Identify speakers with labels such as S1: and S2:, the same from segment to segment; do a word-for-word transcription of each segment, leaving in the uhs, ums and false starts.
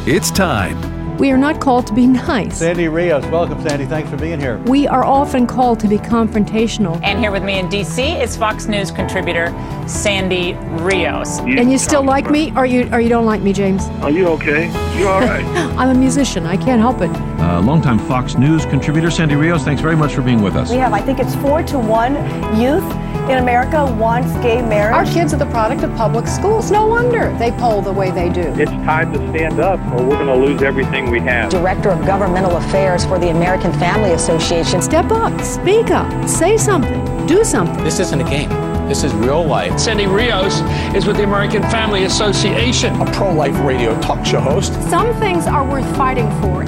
S1: It's time.
S2: We are not called to be nice.
S3: Sandy Rios, welcome, Sandy. Thanks for being here.
S2: We are often called to be confrontational.
S4: And here with me in D C is Fox News contributor Sandy Rios.
S2: You and you still like me, or you or you don't like me, James?
S5: Are you okay? You all right?
S2: I'm a musician. I can't help it.
S6: Uh, longtime Fox News contributor Sandy Rios, thanks very much for being with us.
S7: We have, I think it's four to one youth in America wants gay marriage.
S8: Our kids are the product of public schools. No wonder they poll the way they do.
S5: It's time to stand up or we're going to lose everything we have.
S7: Director of Governmental Affairs for the American Family Association.
S2: Step up, speak up, say something, do something.
S9: This isn't a game. This is real life.
S10: Sandy Rios is with the American Family Association.
S11: A pro-life radio talk show host.
S8: Some things are worth fighting for.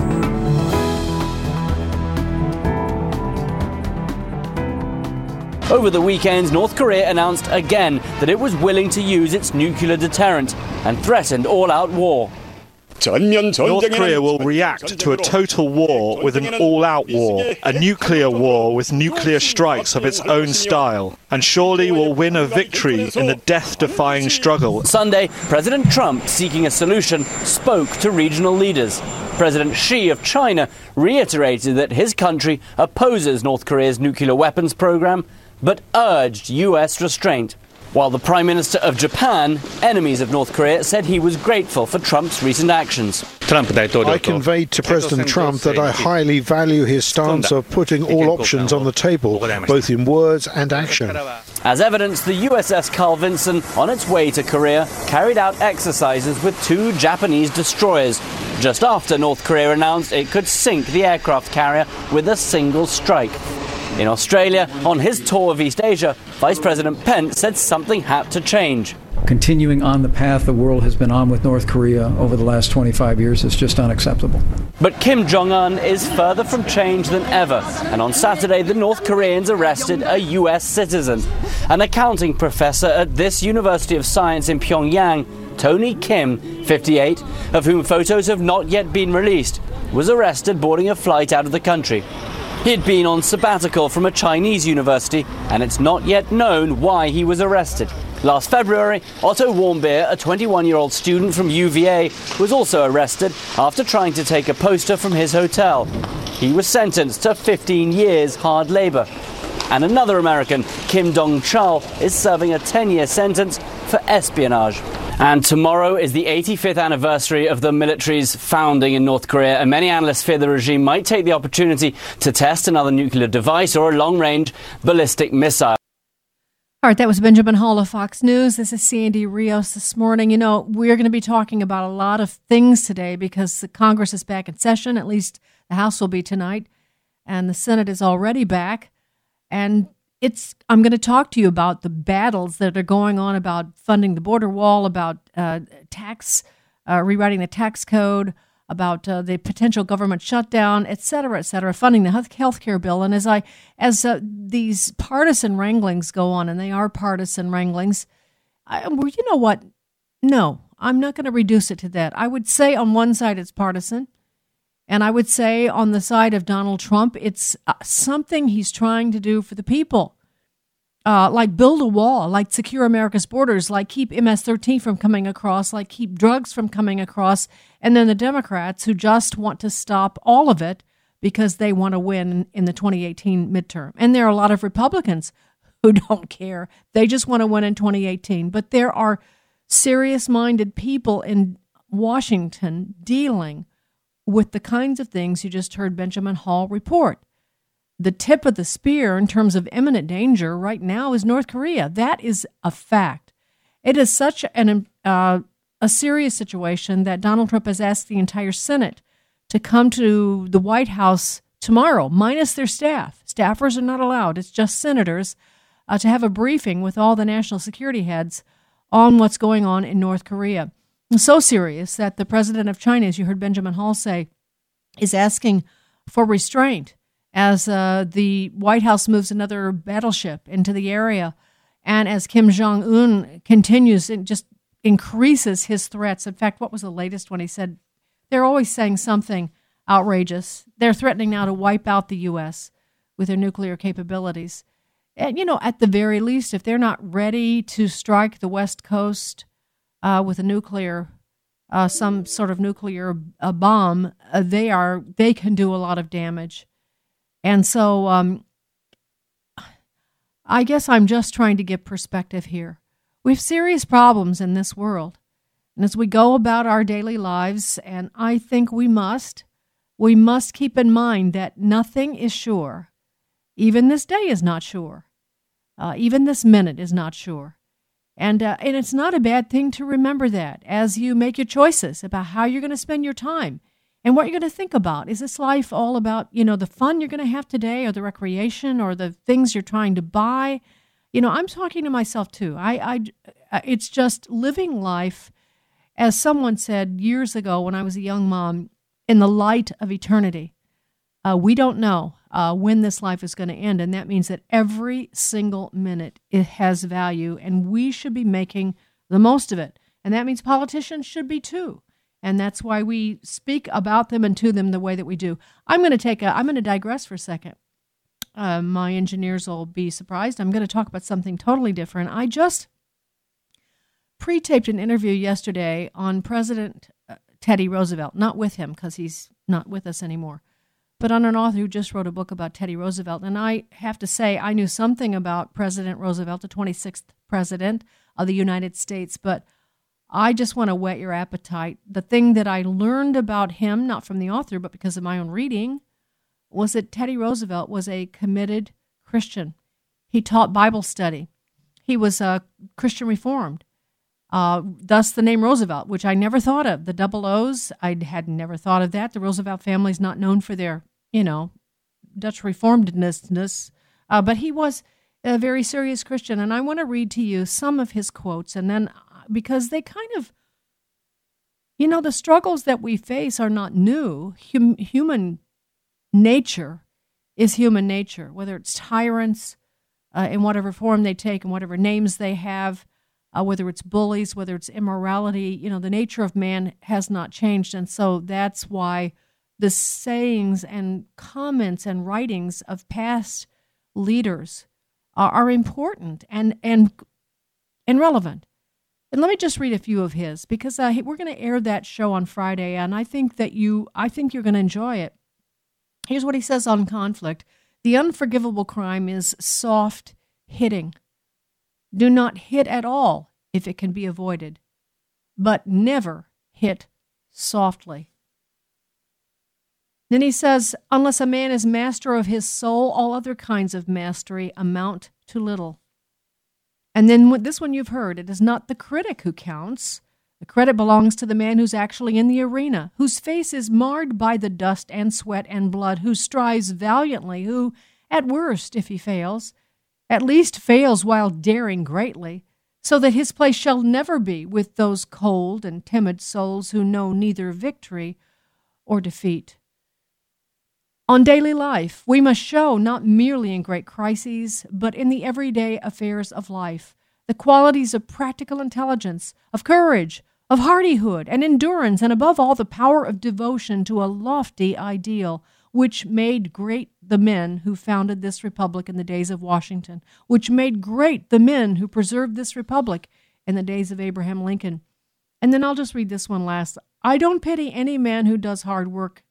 S12: Over the weekend, North Korea announced again that it was willing to use its nuclear deterrent and threatened all-out war.
S13: North Korea will react to a total war with an all-out war, a nuclear war with nuclear strikes of its own style, and surely will win a victory in the death-defying struggle.
S12: Sunday, President Trump, seeking a solution, spoke to regional leaders. President Xi of China reiterated that his country opposes North Korea's nuclear weapons program, but urged U S restraint. While the Prime Minister of Japan, enemies of North Korea, said he was grateful for Trump's recent actions.
S14: I conveyed to President Trump that I highly value his stance of putting all options on the table, both in words and action.
S12: As evidence, the U S S Carl Vinson, on its way to Korea, carried out exercises with two Japanese destroyers, just after North Korea announced it could sink the aircraft carrier with a single strike. In Australia, on his tour of East Asia, Vice President Pence said something had to change.
S15: Continuing on the path the world has been on with North Korea over the last twenty-five years is just unacceptable.
S12: But Kim Jong-un is further from change than ever. And on Saturday, the North Koreans arrested a U S citizen. An accounting professor at this University of Science in Pyongyang, Tony Kim, fifty-eight, of whom photos have not yet been released, was arrested boarding a flight out of the country. He'd been on sabbatical from a Chinese university, and it's not yet known why he was arrested. Last February, Otto Warmbier, a twenty-one-year-old student from U V A, was also arrested after trying to take a poster from his hotel. He was sentenced to fifteen years hard labor. And another American, Kim Dong-chul, is serving a ten-year sentence for espionage. And tomorrow is the eighty-fifth anniversary of the military's founding in North Korea, and many analysts fear the regime might take the opportunity to test another nuclear device or a long-range ballistic missile.
S2: All right, that was Benjamin Hall of Fox News. This is Sandy Rios this morning. You know, we're going to be talking about a lot of things today because the Congress is back in session. At least the House will be tonight, and the Senate is already back. And It's. I'm going to talk to you about the battles that are going on about funding the border wall, about uh, tax, uh, rewriting the tax code, about uh, the potential government shutdown, et cetera, et cetera, funding the health care bill. And as I, as uh, these partisan wranglings go on, and they are partisan wranglings, I, well, you know what? No, I'm not going to reduce it to that. I would say on one side it's partisan. And I would say on the side of Donald Trump, it's uh, something he's trying to do for the people, uh, like build a wall, like secure America's borders, like keep M S thirteen from coming across, like keep drugs from coming across. And then the Democrats who just want to stop all of it because they want to win in the twenty eighteen midterm. And there are a lot of Republicans who don't care. They just want to win in twenty eighteen. But there are serious-minded people in Washington dealing with the kinds of things you just heard Benjamin Hall report. The tip of the spear in terms of imminent danger right now is North Korea. That is a fact. It is such an uh, a serious situation that Donald Trump has asked the entire Senate to come to the White House tomorrow, minus their staff. Staffers are not allowed. It's just senators, uh, to have a briefing with all the national security heads on what's going on in North Korea. So serious that the president of China, as you heard Benjamin Hall say, is asking for restraint as uh, the White House moves another battleship into the area, and as Kim Jong-un continues and just increases his threats. In fact, what was the latest when he said, they're always saying something outrageous. They're threatening now to wipe out the U S with their nuclear capabilities. And, you know, at the very least, if they're not ready to strike the West Coast Uh, with a nuclear uh, some sort of nuclear uh, bomb, uh, they are they can do a lot of damage. And so um, I guess I'm just trying to give perspective here. We have serious problems in this world. And as we go about our daily lives, and I think we must, we must keep in mind that nothing is sure. Even this day is not sure. Uh, even this minute is not sure. And uh, and it's not a bad thing to remember that as you make your choices about how you're going to spend your time and what you're going to think about. Is this life all about, you know, the fun you're going to have today or the recreation or the things you're trying to buy? You know, I'm talking to myself too. I, I, it's just living life, as someone said years ago when I was a young mom, in the light of eternity. Uh, we don't know uh, when this life is going to end, and that means that every single minute it has value, and we should be making the most of it. And that means politicians should be too, and that's why we speak about them and to them the way that we do. I'm going to take a. I'm going to digress for a second. Uh, my engineers will be surprised. I'm going to talk about something totally different. I just pre-taped an interview yesterday on President uh, Teddy Roosevelt, not with him because he's not with us anymore, but on an author who just wrote a book about Teddy Roosevelt. And I have to say, I knew something about President Roosevelt, the twenty-sixth president of the United States, but I just want to whet your appetite. The thing that I learned about him, not from the author, but because of my own reading, was that Teddy Roosevelt was a committed Christian. He taught Bible study. He was uh, Christian Reformed. Uh, thus the name Roosevelt, which I never thought of. The double O's, I had never thought of that. The Roosevelt family is not known for their, you know, Dutch Reformedness, uh, but he was a very serious Christian. And I want to read to you some of his quotes, and then because they kind of, you know, the struggles that we face are not new. Hum, human nature is human nature, whether it's tyrants uh, in whatever form they take and whatever names they have, uh, whether it's bullies, whether it's immorality, you know, the nature of man has not changed. And so that's why the sayings and comments and writings of past leaders are, are important and, and, and relevant. And let me just read a few of his, because uh, we're going to air that show on Friday, and I think that you, I think you're going to enjoy it. Here's what he says on conflict. The unforgivable crime is soft hitting. Do not hit at all if it can be avoided, but never hit softly. Then he says, unless a man is master of his soul, all other kinds of mastery amount to little. And then with this one you've heard, it is not the critic who counts. The credit belongs to the man who's actually in the arena, whose face is marred by the dust and sweat and blood, who strives valiantly, who, at worst, if he fails, at least fails while daring greatly, so that his place shall never be with those cold and timid souls who know neither victory or defeat. On daily life, we must show, not merely in great crises, but in the everyday affairs of life, the qualities of practical intelligence, of courage, of hardihood and endurance, and above all, the power of devotion to a lofty ideal, which made great the men who founded this republic in the days of Washington, which made great the men who preserved this republic in the days of Abraham Lincoln. And then I'll just read this one last. I don't pity any man who does hard work.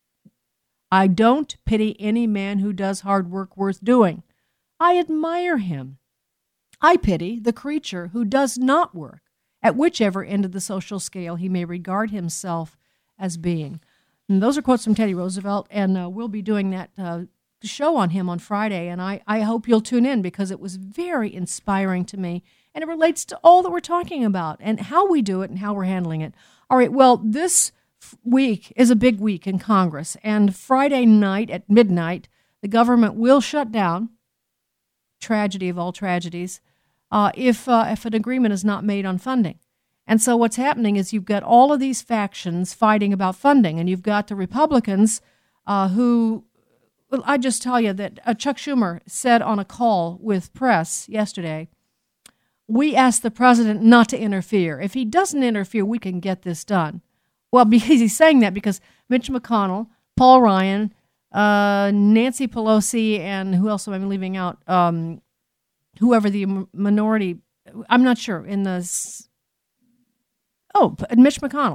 S2: I don't pity any man who does hard work worth doing. I admire him. I pity the creature who does not work, at whichever end of the social scale he may regard himself as being. And those are quotes from Teddy Roosevelt, and uh, we'll be doing that uh, show on him on Friday, and I, I hope you'll tune in because it was very inspiring to me, and it relates to all that we're talking about and how we do it and how we're handling it. All right, well, this week is a big week in Congress, and Friday night at midnight, the government will shut down, tragedy of all tragedies, uh, if uh, if an agreement is not made on funding. And so what's happening is you've got all of these factions fighting about funding, and you've got the Republicans uh, who, well, I just tell you that uh, Chuck Schumer said on a call with press yesterday, we asked the president not to interfere. If he doesn't interfere, we can get this done. Well, because he's saying that because Mitch McConnell, Paul Ryan, uh, Nancy Pelosi, and who else am I leaving out? Um, whoever the minority, I'm not sure, in the, oh, Mitch McConnell.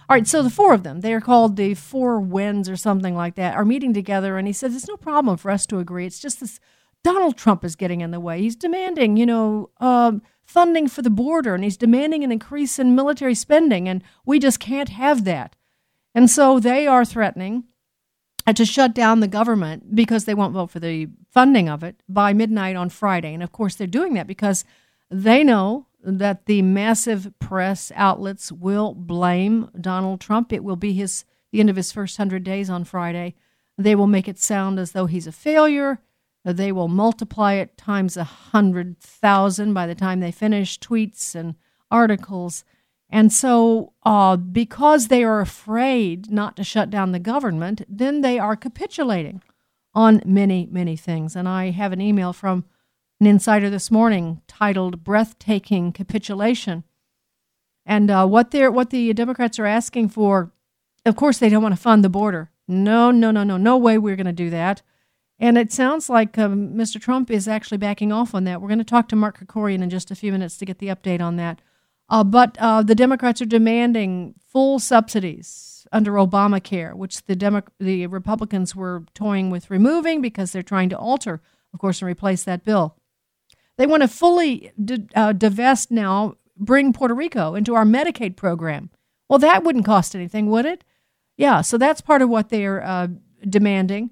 S2: All right, so the four of them, they are called the Four Winds or something like that, are meeting together, and he says it's no problem for us to agree. It's just this Donald Trump is getting in the way. He's demanding, you know, um, funding for the border, and he's demanding an increase in military spending, and we just can't have that. And so they are threatening to shut down the government because they won't vote for the funding of it by midnight on Friday. And, of course, they're doing that because they know that the massive press outlets will blame Donald Trump. It will be his the end of his first hundred days on Friday. They will make it sound as though he's a failure. They will multiply it times a hundred thousand by the time they finish tweets and articles. And so uh, because they are afraid not to shut down the government, then they are capitulating on many, many things. And I have an email from an insider this morning titled "Breathtaking Capitulation." And uh, what they're what the Democrats are asking for, of course, they don't want to fund the border. No, no, no, no, no way we're going to do that. And it sounds like um, Mister Trump is actually backing off on that. We're going to talk to Mark Krikorian in just a few minutes to get the update on that. Uh, but uh, the Democrats are demanding full subsidies under Obamacare, which the Demo- the Republicans were toying with removing because they're trying to alter, of course, and replace that bill. They want to fully d- uh, divest now, bring Puerto Rico into our Medicaid program. Well, that wouldn't cost anything, would it? Yeah, so that's part of what they're uh, demanding.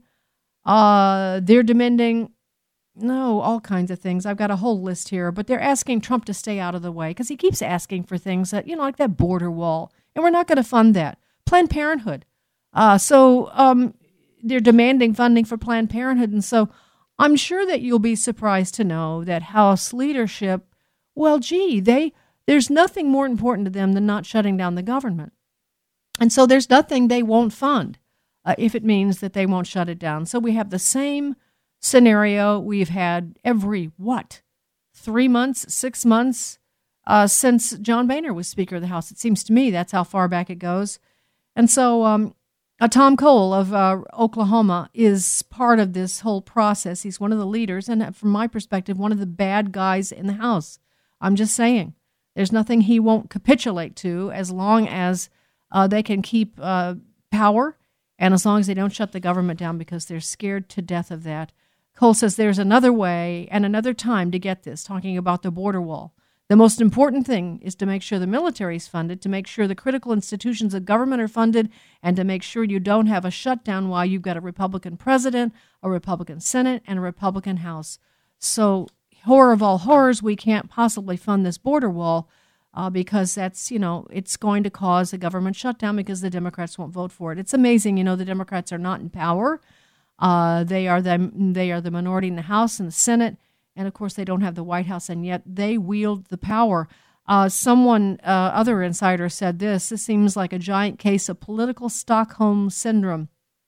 S2: Uh, they're demanding, no, all kinds of things. I've got a whole list here, but they're asking Trump to stay out of the way because he keeps asking for things that, you know, like that border wall, and we're not going to fund that. Planned Parenthood. Uh, so um, they're demanding funding for Planned Parenthood, and so I'm sure that you'll be surprised to know that House leadership, well, gee, they there's nothing more important to them than not shutting down the government. And so there's nothing they won't fund uh, if it means that they won't shut it down. So we have the same scenario we've had every, what, three months, six months uh, since John Boehner was Speaker of the House. It seems to me that's how far back it goes. And so um, uh, Tom Cole of uh, Oklahoma is part of this whole process. He's one of the leaders, and from my perspective, one of the bad guys in the House. I'm just saying, there's nothing he won't capitulate to as long as uh, they can keep uh, power and as long as they don't shut the government down because they're scared to death of that. Cole says there's another way and another time to get this, talking about the border wall. The most important thing is to make sure the military is funded, to make sure the critical institutions of government are funded, and to make sure you don't have a shutdown while you've got a Republican president, a Republican Senate, and a Republican House. So, horror of all horrors, we can't possibly fund this border wall uh, because that's, you know, it's going to cause a government shutdown because the Democrats won't vote for it. It's amazing, you know, the Democrats are not in power. Uh, they are the, they are the minority in the House and the Senate. And, of course, they don't have the White House, and yet they wield the power. Uh, someone, uh, other insider said this, this seems like a giant case of political Stockholm syndrome.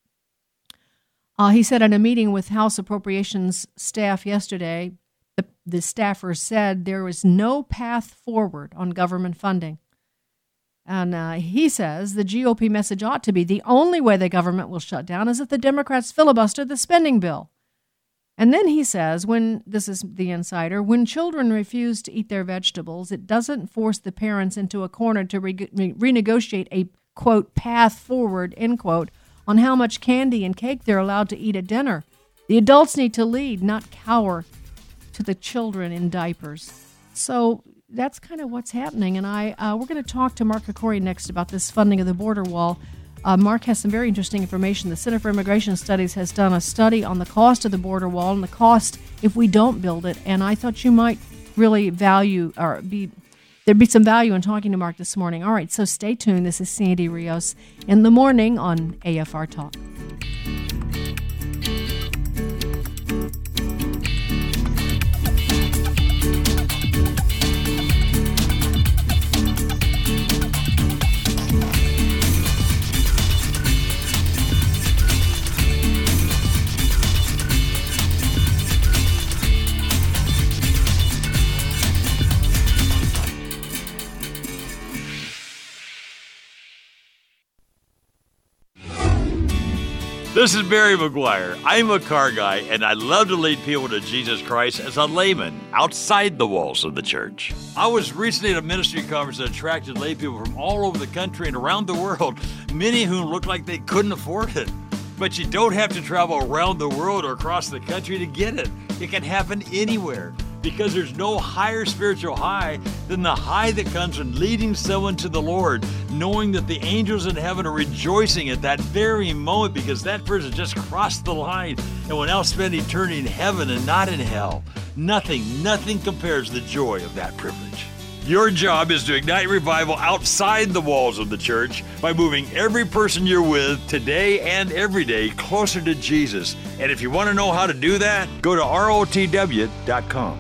S2: Uh, he said in a meeting with House Appropriations staff yesterday, the, the staffers said there is no path forward on government funding. And uh, he says the G O P message ought to be the only way the government will shut down is if the Democrats filibuster the spending bill. And then he says, when this is the insider, when children refuse to eat their vegetables, it doesn't force the parents into a corner to re- re- renegotiate a, quote, path forward, end quote, on how much candy and cake they're allowed to eat at dinner. The adults need to lead, not cower to the children in diapers. So that's kind of what's happening. And I uh, we're going to talk to Mark Krikorian next about this funding of the border wall. Uh, Mark has some very interesting information. The Center for Immigration Studies has done a study on the cost of the border wall and the cost if we don't build it. And I thought you might really value or be there'd be some value in talking to Mark this morning. All right, so stay tuned. This is Sandy Rios in the morning on A F R Talk.
S1: This is Barry McGuire. I'm a car guy, and I love to lead people to Jesus Christ as a layman outside the walls of the church. I was recently at a ministry conference that attracted lay people from all over the country and around the world, many of whom looked like they couldn't afford it. But you don't have to travel around the world or across the country to get it. It can happen anywhere, because there's no higher spiritual high than the high that comes from leading someone to the Lord, knowing that the angels in heaven are rejoicing at that very moment because that person just crossed the line and will now spend eternity in heaven and not in hell. Nothing, nothing compares to the joy of that privilege. Your job is to ignite revival outside the walls of the church by moving every person you're with today and every day closer to Jesus. And if you want to know how to do that, go to R O T W dot com.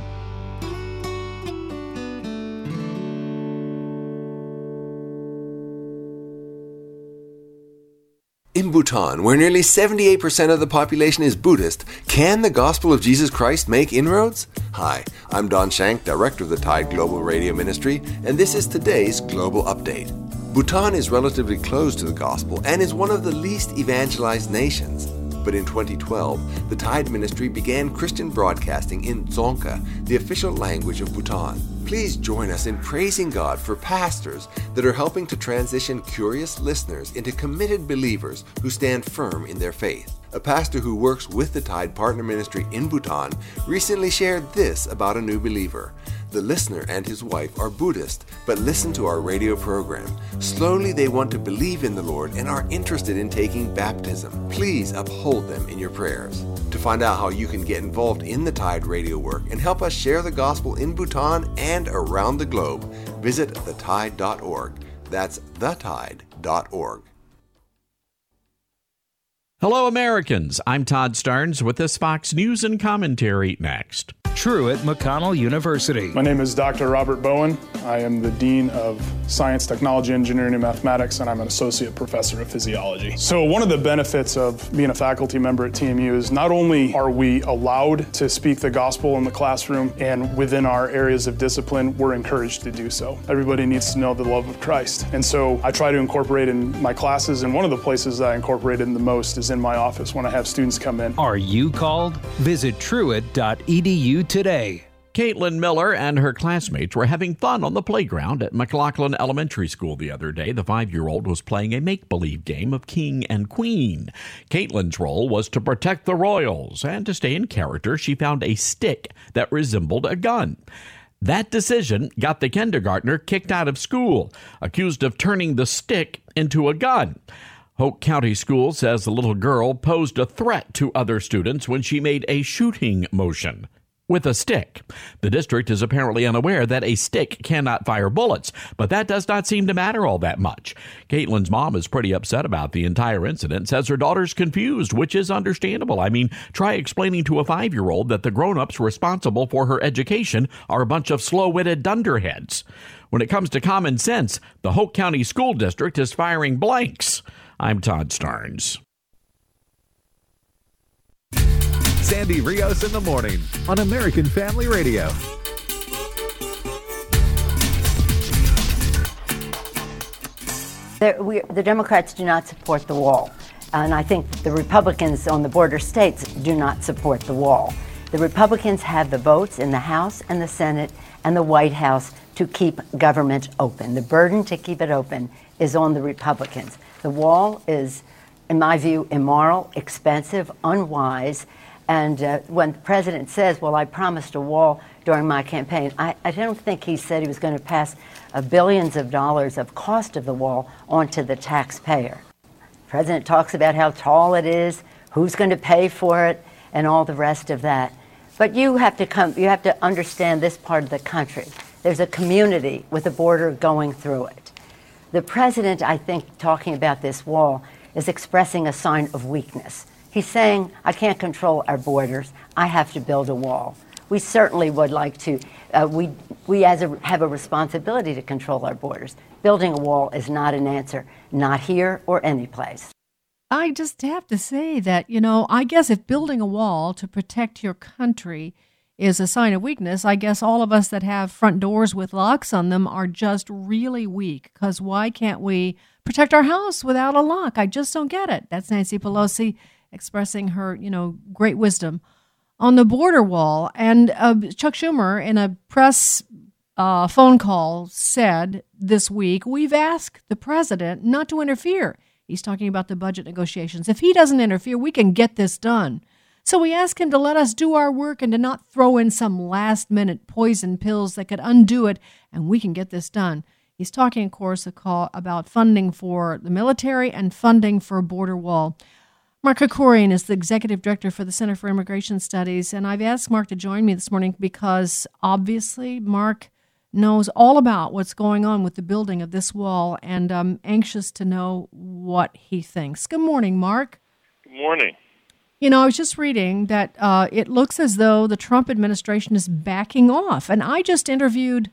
S16: In Bhutan, where nearly seventy-eight percent of the population is Buddhist, can the gospel of Jesus Christ make inroads? Hi, I'm Don Shank, director of the Tide Global Radio Ministry, and this is today's Global Update. Bhutan is relatively closed to the gospel and is one of the least evangelized nations. But in twenty twelve, the Tide Ministry began Christian broadcasting in Dzongkha, the official language of Bhutan. Please join us in praising God for pastors that are helping to transition curious listeners into committed believers who stand firm in their faith. A pastor who works with the Tide Partner Ministry in Bhutan recently shared this about a new believer. The listener and his wife are Buddhist, but listen to our radio program. Slowly they want to believe in the Lord and are interested in taking baptism. Please uphold them in your prayers. To find out how you can get involved in the Tide radio work and help us share the gospel in Bhutan and around the globe, visit the tide dot org. That's the tide dot org.
S17: Hello, Americans. I'm Todd Starnes with this Fox News and Commentary next.
S18: Truett McConnell University.
S19: My name is Doctor Robert Bowen. I am the Dean of Science, Technology, Engineering, and Mathematics, and I'm an Associate Professor of Physiology. So one of the benefits of being a faculty member at T M U is not only are we allowed to speak the gospel in the classroom and within our areas of discipline, we're encouraged to do so. Everybody needs to know the love of Christ. And so I try to incorporate in my classes, and one of the places that I incorporate in the most is in my office when I have students come in.
S18: Are you called? Visit truett dot e d u today.
S17: Caitlin Miller and her classmates were having fun on the playground at McLaughlin Elementary School the other day. The five-year-old was playing a make-believe game of king and queen. Caitlin's role was to protect the royals, and to stay in character, she found a stick that resembled a gun. That decision got the kindergartner kicked out of school, accused of turning the stick into a gun. Hoke County School says the little girl posed a threat to other students when she made a shooting motion with a stick. The district is apparently unaware that a stick cannot fire bullets, but that does not seem to matter all that much. Caitlin's mom is pretty upset about the entire incident, says her daughter's confused, which is understandable. I mean, try explaining to a five-year-old that the grown-ups responsible for her education are a bunch of slow-witted dunderheads. When it comes to common sense, the Hoke County School District is firing blanks. I'm Todd Starnes.
S20: Sandy Rios in the morning on American Family Radio.
S21: The, we, the Democrats do not support the wall, and I think the Republicans on the border states do not support the wall. The Republicans have the votes in the House and the Senate and the White House to keep government open. The burden to keep it open is on the Republicans. The wall is, in my view, immoral, expensive, unwise. And uh, when the president says, well, I promised a wall during my campaign, I, I don't think he said he was going to pass uh, billions of dollars of cost of the wall onto the taxpayer. The president talks about how tall it is, who's going to pay for it, and all the rest of that. But you have to come, you have to understand this part of the country. There's a community with a border going through it. The president, I think, talking about this wall, is expressing a sign of weakness. He's saying, I can't control our borders. I have to build a wall. We certainly would like to. Uh, we we as a, have a responsibility to control our borders. Building a wall is not an answer, not here or any place.
S2: I just have to say that, you know, I guess if building a wall to protect your country is a sign of weakness, I guess all of us that have front doors with locks on them are just really weak, because why can't we protect our house without a lock? I just don't get it. That's Nancy Pelosi expressing her, you know, great wisdom on the border wall. And uh, Chuck Schumer, in a press uh, phone call, said this week, we've asked the president not to interfere. He's talking about the budget negotiations. If he doesn't interfere, we can get this done. So we ask him to let us do our work and to not throw in some last-minute poison pills that could undo it, and we can get this done. He's talking, of course, about funding for the military and funding for a border wall. Mark Krikorian is the executive director for the Center for Immigration Studies, and I've asked Mark to join me this morning because, obviously, Mark knows all about what's going on with the building of this wall, and I'm anxious to know what he thinks. Good morning, Mark.
S3: Good morning.
S2: You know, I was just reading that uh, it looks as though the Trump administration is backing off, and I just interviewed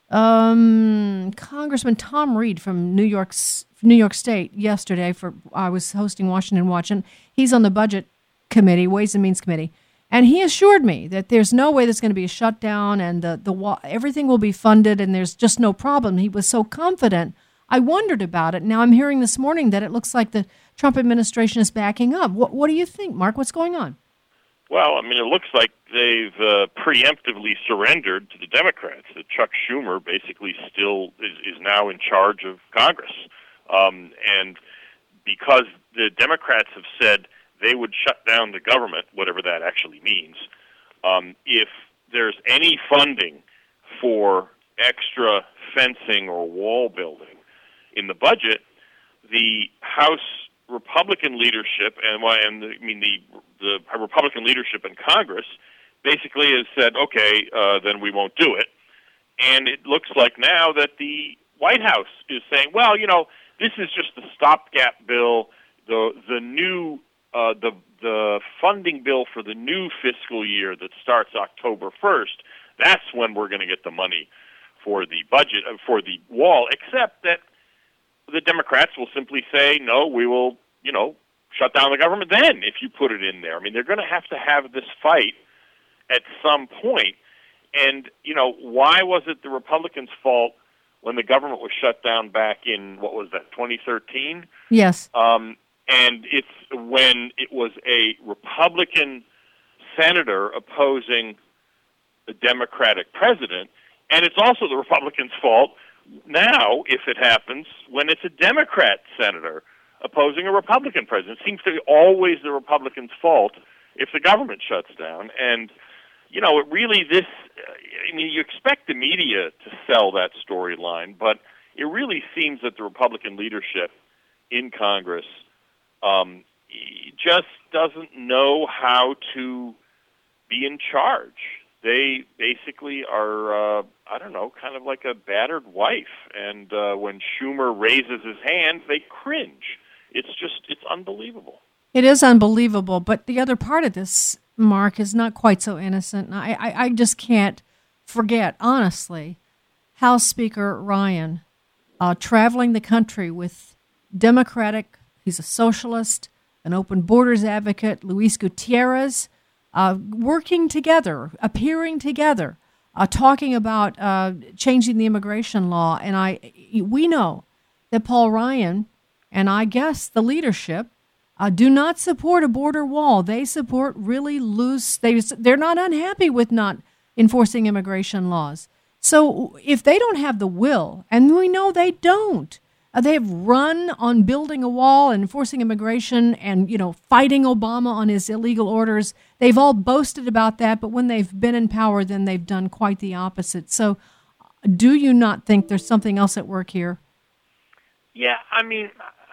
S2: um, Congressman Tom Reed from New York's New York State yesterday. For I was hosting Washington Watch, and he's on the Budget Committee, Ways and Means Committee, and he assured me that there's no way there's going to be a shutdown, and the the everything will be funded, and there's just no problem. He was so confident. I wondered about it. Now I'm hearing this morning that it looks like the Trump administration is backing up. What, what do you think, Mark? What's going on?
S3: Well, I mean, it looks like they've uh, preemptively surrendered to the Democrats. That Chuck Schumer basically still is, is now in charge of Congress. Um, and because the Democrats have said they would shut down the government, whatever that actually means, um, if there's any funding for extra fencing or wall building in the budget, the House Republican leadership and, and the, I mean the the Republican leadership in Congress basically has said, okay, uh, then we won't do it. And it looks like now that the White House is saying, well, you know, this is just the stopgap bill. The the new uh, the the funding bill for the new fiscal year that starts October first. That's when we're going to get the money for the budget uh, for the wall. Except that the Democrats will simply say, no, we will, you know, shut down the government then if you put it in there. I mean, they're going to have to have this fight at some point. And, you know, why was it the Republicans' fault when the government was shut down back in, what was that, twenty thirteen?
S2: Yes.
S3: Um, and it's when it was a Republican senator opposing a Democratic president. And it's also the Republicans' fault now, if it happens, when it's a Democrat senator opposing a Republican president. It seems to be always the Republicans' fault if the government shuts down. And, you know, it really, this, I mean, you expect the media to sell that storyline, but it really seems that the Republican leadership in Congress um, just doesn't know how to be in charge. They basically are, uh, I don't know, kind of like a battered wife. And uh, when Schumer raises his hand, they cringe. It's just, it's unbelievable.
S2: It is unbelievable. But the other part of this, Mark, is not quite so innocent. I, I, I just can't forget, honestly, House Speaker Ryan uh, traveling the country with Democratic, he's a socialist, an open borders advocate, Luis Gutierrez, Uh, working together, appearing together, uh, talking about uh, changing the immigration law. And I, we know that Paul Ryan and I guess the leadership uh, do not support a border wall. They support really loose. They they're not unhappy with not enforcing immigration laws. So if they don't have the will, and we know they don't. Uh, they have run on building a wall and enforcing immigration and, you know, fighting Obama on his illegal orders. They've all boasted about that, but when they've been in power, then they've done quite the opposite. So do you not think there's something else at work here?
S3: Yeah, I mean,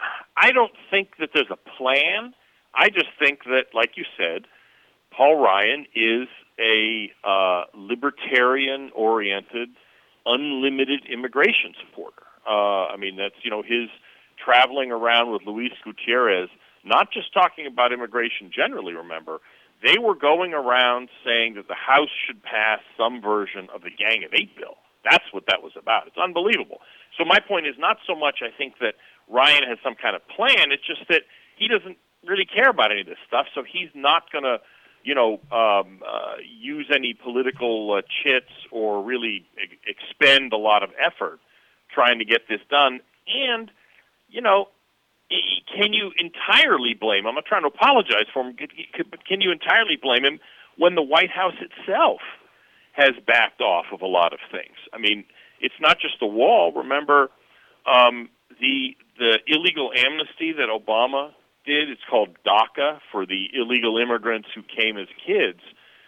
S3: I don't think that there's a plan. I just think that, like you said, Paul Ryan is a uh, libertarian-oriented, unlimited immigration supporter. Uh, I mean, that's, you know, his traveling around with Luis Gutierrez, not just talking about immigration generally, remember. They were going around saying that the House should pass some version of the Gang of Eight bill. That's what that was about. It's unbelievable. So my point is not so much, I think, that Ryan has some kind of plan. It's just that he doesn't really care about any of this stuff, so he's not going to, you know, um, uh, use any political uh, chits or really e- expend a lot of effort trying to get this done. And, you know, can you entirely blame him? I'm not trying to apologize for him, but can you entirely blame him when the White House itself has backed off of a lot of things? I mean, it's not just the wall. Remember um, the the illegal amnesty that Obama did? It's called DACA, for the illegal immigrants who came as kids.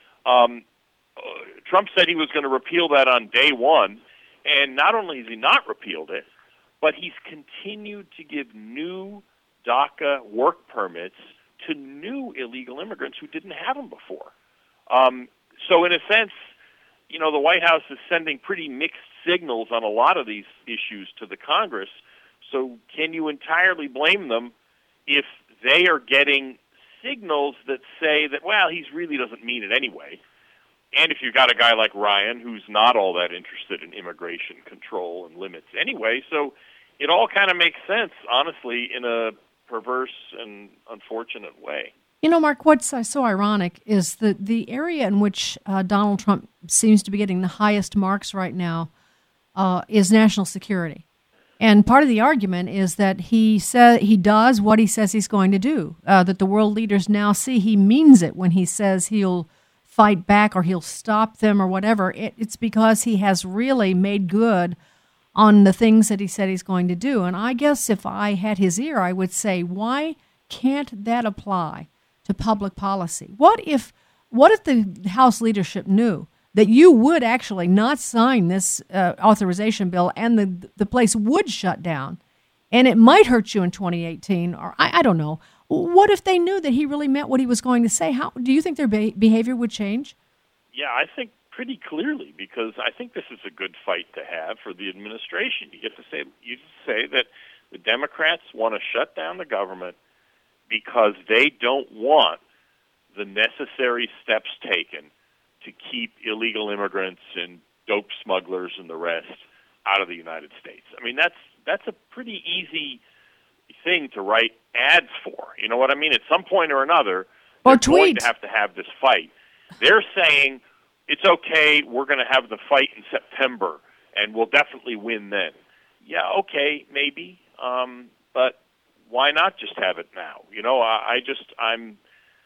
S3: Um, uh, Trump said he was going to repeal that on day one, and not only has he not repealed it, but he's continued to give new DACA work permits to new illegal immigrants who didn't have them before. Um, so in a sense, you know, the White House is sending pretty mixed signals on a lot of these issues to the Congress. So can you entirely blame them if they are getting signals that say that, well, he really doesn't mean it anyway? And if you've got a guy like Ryan who's not all that interested in immigration control and limits anyway, so it all kind of makes sense, honestly, in a perverse and unfortunate way.
S2: You know, Mark, what's uh, so ironic is that the area in which uh, Donald Trump seems to be getting the highest marks right now uh, is national security. And part of the argument is that he said he does what he says he's going to do, uh, that the world leaders now see he means it when he says he'll fight back or he'll stop them or whatever. It, it's because he has really made good on the things that he said he's going to do. And I guess if I had his ear, I would say, why can't that apply to public policy? What if what if the House leadership knew that you would actually not sign this uh, authorization bill and the the place would shut down and it might hurt you in twenty eighteen, or I, I don't know. What if they knew that he really meant what he was going to say? How do you think their be- behavior would change?
S3: Yeah, I think pretty clearly, because I think this is a good fight to have for the administration. You get to say you say that the Democrats want to shut down the government because they don't want the necessary steps taken to keep illegal immigrants and dope smugglers and the rest out of the United States. I mean, that's that's a pretty easy thing to write ads for. You know what I mean? At some point or another,
S2: or
S3: they're
S2: tweet.
S3: going to have to have this fight. They're saying, it's okay, we're going to have the fight in September, and we'll definitely win then. Yeah, okay, maybe, um, but why not just have it now? You know, I, I just, I'm,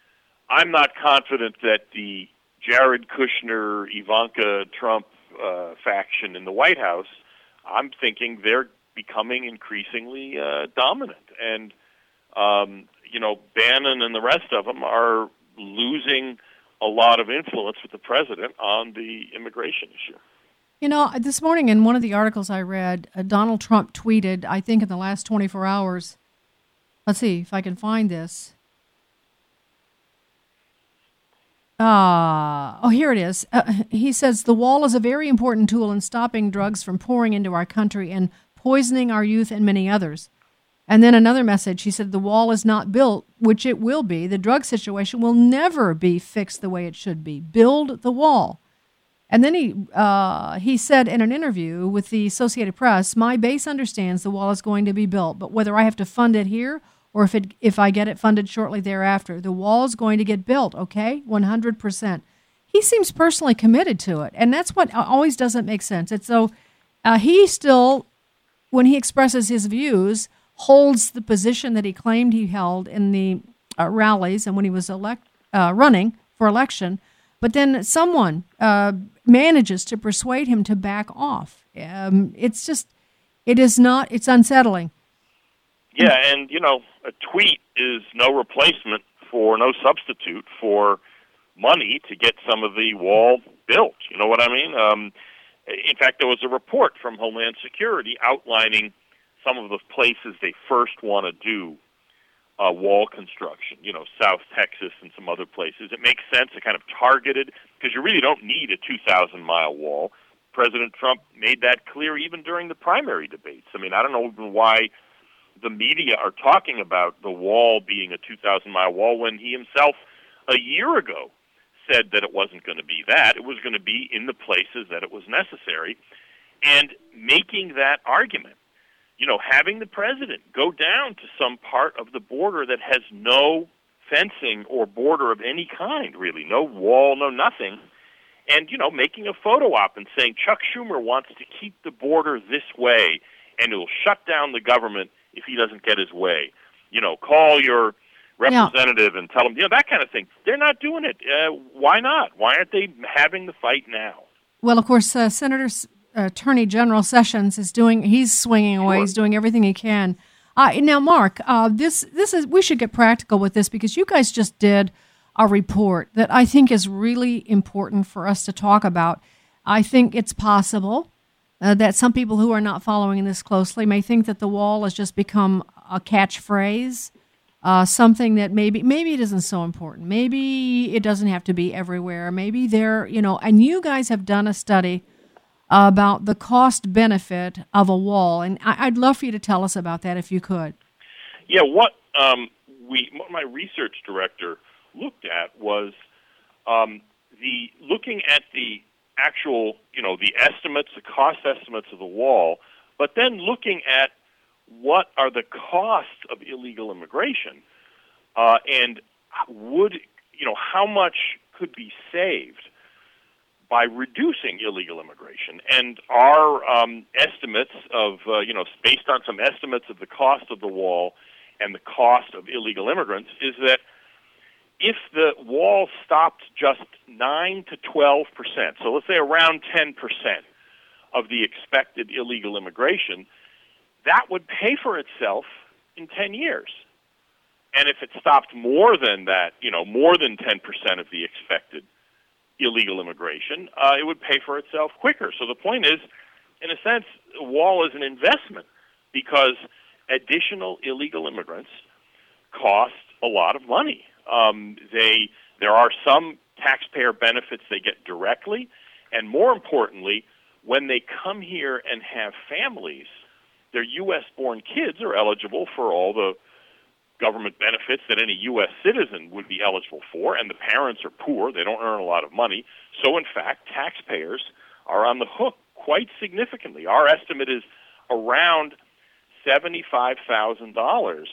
S3: I'm not confident that the Jared Kushner, Ivanka Trump uh, faction in the White House, I'm thinking they're becoming increasingly uh, dominant. And, um, you know, Bannon and the rest of them are losing a lot of influence with the president on the immigration issue.
S2: You know, this morning in one of the articles I read, uh, Donald Trump tweeted, I think in the last twenty-four hours, let's see if I can find this. Uh, oh, here it is. Uh, he says, the wall is a very important tool in stopping drugs from pouring into our country and poisoning our youth and many others. And then another message, he said, the wall is not built, which it will be. The drug situation will never be fixed the way it should be. Build the wall. And then he uh, he said in an interview with the Associated Press, my base understands the wall is going to be built, but whether I have to fund it here or if it if I get it funded shortly thereafter, the wall is going to get built, okay? one hundred percent. He seems personally committed to it, and that's what always doesn't make sense. It's so uh, he still, when he expresses his views, holds the position that he claimed he held in the uh, rallies and when he was elect uh, running for election, but then someone uh, manages to persuade him to back off. Um, it's just, it is not, it's unsettling.
S3: Yeah, and, you know, a tweet is no replacement for, no substitute for money to get some of the wall built. You know what I mean? Um, in fact, there was a report from Homeland Security outlining some of the places they first want to do uh, wall construction, you know, South Texas and some other places. It makes sense, it kind of targeted, because you really don't need a two thousand mile wall. President Trump made that clear even during the primary debates. I mean, I don't know even why the media are talking about the wall being a two thousand mile wall when he himself a year ago said that it wasn't going to be that. It was going to be in the places that it was necessary. And making that argument, you know, having the president go down to some part of the border that has no fencing or border of any kind, really, no wall, no nothing, and, you know, making a photo op and saying Chuck Schumer wants to keep the border this way and it'll shut down the government if he doesn't get his way. you know, call your representative yeah. and tell them, you know, that kind of thing. They're not doing it. Uh, why not? Why aren't they having the fight now?
S2: Well, of course, uh, Senator uh, Attorney General Sessions is doing, he's swinging away. Sure. He's doing everything he can. Uh, now, Mark, uh, this this is we should get practical with this because you guys just did a report that I think is really important for us to talk about. I think it's possible uh, that some people who are not following this closely may think that the wall has just become a catchphrase, uh, something that maybe maybe it isn't so important. Maybe it doesn't have to be everywhere. Maybe there, you know, and you guys have done a study about the cost benefit of a wall, and I, I'd love for you to tell us about that if you could.
S3: Yeah, what um, we what my research director looked at was um, the looking at the actual, you know, the estimates, the cost estimates of the wall, but then looking at what are the costs of illegal immigration, uh, and would, you know, how much could be saved by reducing illegal immigration. And our um, estimates of, uh, you know, based on some estimates of the cost of the wall and the cost of illegal immigrants, is that if the wall stopped just nine to twelve percent, so let's say around ten percent of the expected illegal immigration, that would pay for itself in ten years. And if it stopped more than that, you know, more than ten percent of the expected illegal immigration, uh, it would pay for itself quicker. So the point is, in a sense, the wall is an investment because additional illegal immigrants cost a lot of money. Um, they there are some taxpayer benefits they get directly, and more importantly, when they come here and have families, their U S-born kids are eligible for all the government benefits that any U S citizen would be eligible for, and the parents are poor. They don't earn a lot of money. So, in fact, taxpayers are on the hook quite significantly. Our estimate is around seventy-five thousand dollars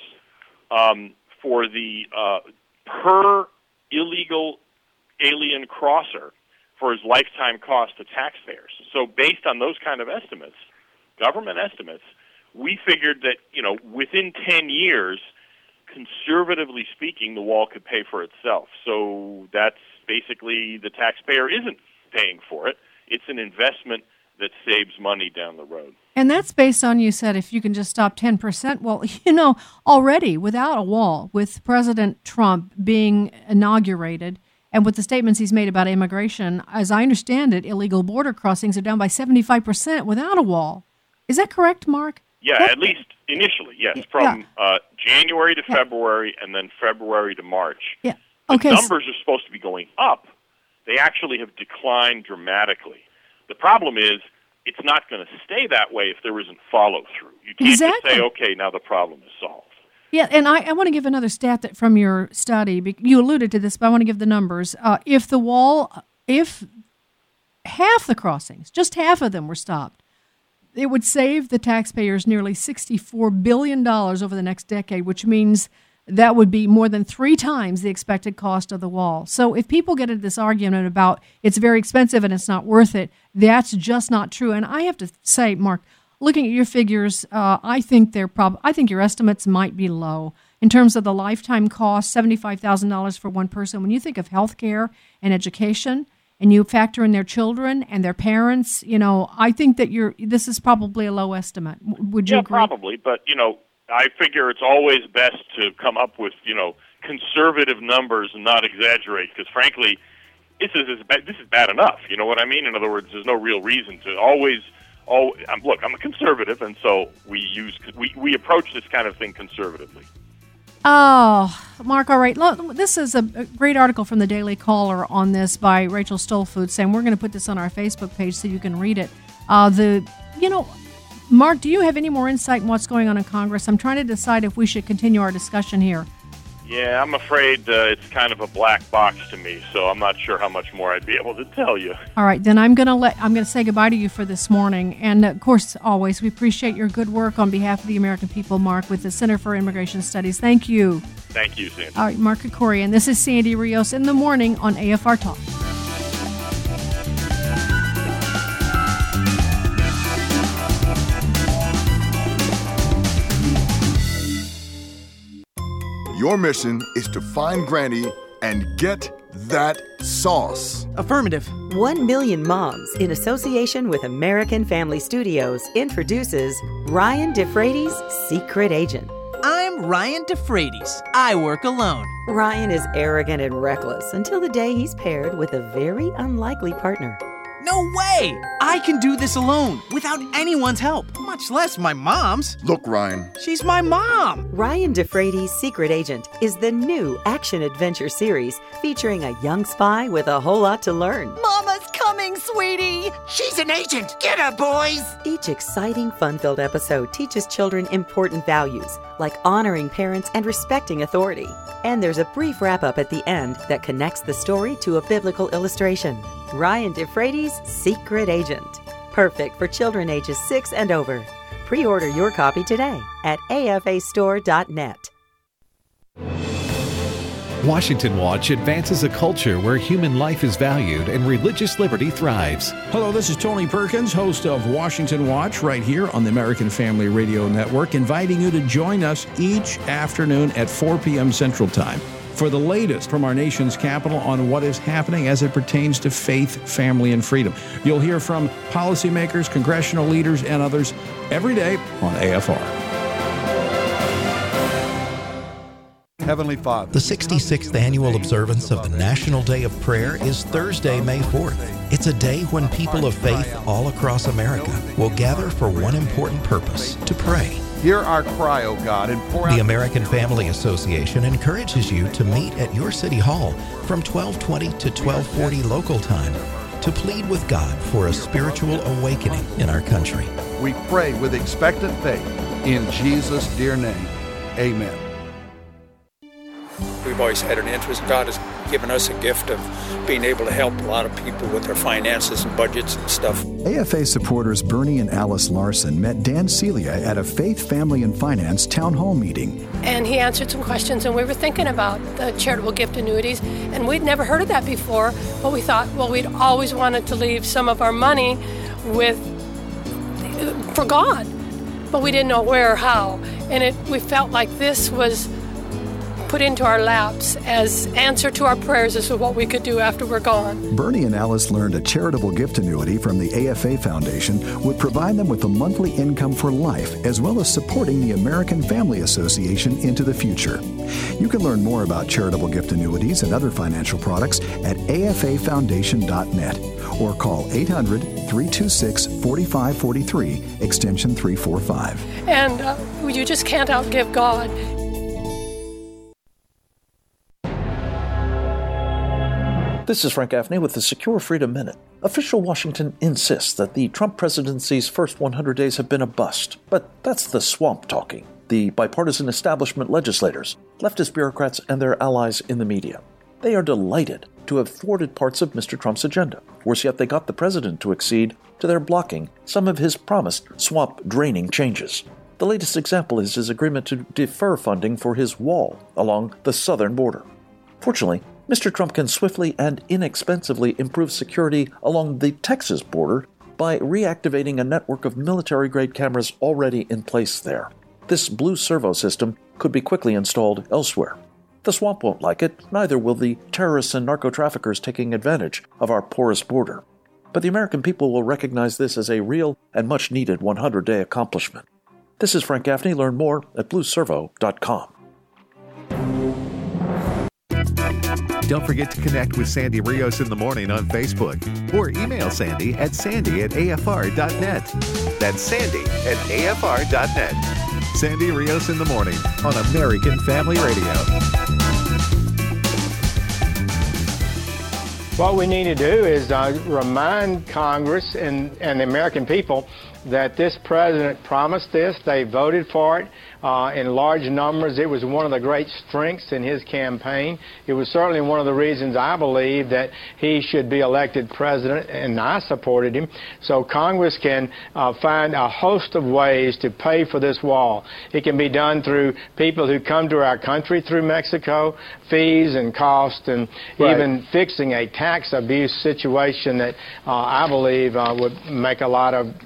S3: um, for the uh, per illegal alien crosser for his lifetime cost to taxpayers. So based on those kind of estimates, government estimates, we figured that, you know, within ten years, conservatively speaking, the wall could pay for itself. So that's basically the taxpayer isn't paying for it. It's an investment that saves money down the road.
S2: And that's based on, you said, if you can just stop ten percent. Well, you know, already without a wall, with President Trump being inaugurated and with the statements he's made about immigration, as I understand it, illegal border crossings are down by seventy-five percent without a wall. Is that correct, Mark?
S3: Yeah,
S2: that,
S3: at least initially, yes, from yeah. uh, January to yeah. February and then February to March.
S2: Yeah.
S3: The
S2: okay.
S3: numbers are supposed to be going up. They actually have declined dramatically. The problem is it's not going to stay that way if there isn't follow-through. You can't
S2: exactly.
S3: just say, okay, now the problem is solved.
S2: Yeah, and I, I want to give another stat that from your study. You alluded to this, but I want to give the numbers. Uh, if the wall, if half the crossings, just half of them were stopped, it would save the taxpayers nearly sixty-four billion dollars over the next decade, which means that would be more than three times the expected cost of the wall. So if people get into this argument about it's very expensive and it's not worth it, that's just not true. And I have to say, Mark, looking at your figures, uh, I think they're prob- I think your estimates might be low in terms of the lifetime cost, seventy-five thousand dollars for one person. When you think of health care and education, and you factor in their children and their parents, you know, I think that you're. This is probably a low estimate. Would you
S3: yeah,
S2: agree?
S3: Probably, but you know, I figure it's always best to come up with, you know, conservative numbers and not exaggerate, because frankly, this is this is bad enough. You know what I mean? In other words, there's no real reason to always. Oh, I'm, look, I'm a conservative, and so we use we we approach this kind of thing conservatively.
S2: Oh, Mark, all right. Look, this is a great article from the Daily Caller on this by Rachel Stolfood, saying we're going to put this on our Facebook page so you can read it. Uh, the, you know, Mark, do you have any more insight in what's going on in Congress? I'm trying to decide if we should continue our discussion here.
S3: Yeah, I'm afraid uh, it's kind of a black box to me, so I'm not sure how much more I'd be able to tell you.
S2: All right, then I'm going to let I'm going to say goodbye to you for this morning. And of course, always we appreciate your good work on behalf of the American people, Mark, with the Center for Immigration Studies. Thank you.
S3: Thank you, Sandy.
S2: All right, Mark Krikorian. This is Sandy Rios in the morning on A F R Talk.
S4: Your mission is to find Granny and get that sauce.
S22: Affirmative.
S23: One Million Moms, in association with American Family Studios, introduces Ryan DeFrady's Secret Agent.
S22: I'm Ryan DeFrady's. I work alone.
S23: Ryan is arrogant and reckless until the day he's paired with a very unlikely partner.
S22: No way! I can do this alone, without anyone's help, much less my mom's.
S4: Look, Ryan.
S22: She's my mom!
S23: Ryan DeFrady's Secret Agent is the new action-adventure series featuring a young spy with a whole lot to learn.
S24: Mama's coming, sweetie! She's an agent! Get her, boys!
S23: Each exciting, fun-filled episode teaches children important values, like honoring parents and respecting authority. And there's a brief wrap-up at the end that connects the story to a biblical illustration. Ryan DeFrady's Secret Agent. Perfect for children ages six and over. Pre-order your copy today at A F A store dot net.
S20: Washington Watch advances a culture where human life is valued and religious liberty thrives.
S11: Hello, this is Tony Perkins, host of Washington Watch, right here on the American Family Radio Network, inviting you to join us each afternoon at four p.m. Central Time for the latest from our nation's capital on what is happening as it pertains to faith, family, and freedom. You'll hear from policymakers, congressional leaders, and others every day on A F R.
S25: Heavenly Father. The sixty-sixth annual observance of the National Day of Prayer is Thursday, May fourth. It's a day when people of faith all across America will gather for one important purpose: to pray.
S26: Hear our cry, O God, and pour out...
S25: The American Family Association encourages you to meet at your city hall from twelve twenty to twelve forty local time to plead with God for a spiritual awakening in our country.
S26: We pray with expectant faith in Jesus' dear name. Amen.
S27: We've always had an interest. God has given us a gift of being able to help a lot of people with their finances and budgets and stuff.
S28: A F A supporters Bernie and Alice Larson met Dan Celia at a Faith, Family, and Finance town hall meeting.
S29: And he answered some questions, and we were thinking about the charitable gift annuities, and we'd never heard of that before, but we thought, well, we'd always wanted to leave some of our money with for God, but we didn't know where or how, and it we felt like this was put into our laps as answer to our prayers as to what we could do after we're gone.
S28: Bernie and Alice learned a charitable gift annuity from the A F A Foundation would provide them with a monthly income for life, as well as supporting the American Family Association into the future. You can learn more about charitable gift annuities and other financial products at A F A foundation dot net or call eight hundred, three two six, four five four three, extension three forty-five.
S29: And uh, you just can't outgive God.
S30: This is Frank Gaffney with the Secure Freedom Minute. Official Washington insists that the Trump presidency's first one hundred days have been a bust, but that's the swamp talking. The bipartisan establishment legislators, leftist bureaucrats, and their allies in the media. They are delighted to have thwarted parts of Mister Trump's agenda. Worse yet, they got the president to accede to their blocking some of his promised swamp-draining changes. The latest example is his agreement to defer funding for his wall along the southern border. Fortunately, Mister Trump can swiftly and inexpensively improve security along the Texas border by reactivating a network of military-grade cameras already in place there. This blue servo system could be quickly installed elsewhere. The swamp won't like it, neither will the terrorists and narco-traffickers taking advantage of our porous border. But the American people will recognize this as a real and much-needed one hundred day accomplishment. This is Frank Gaffney. Learn more at blue servo dot com.
S20: Don't forget to connect with Sandy Rios in the morning on Facebook or email Sandy at sandy at A F R dot net. That's Sandy at A F R dot net. Sandy Rios in the morning on American Family Radio.
S31: What we need to do is uh, remind Congress and, and the American people that this president promised this. They voted for it uh, in large numbers. It was one of the great strengths in his campaign. It was certainly one of the reasons I believe that he should be elected president, and I supported him. So Congress can uh, find a host of ways to pay for this wall. It can be done through people who come to our country through Mexico, fees and costs, and right. even fixing a tax abuse situation that uh, I believe uh, would make a lot of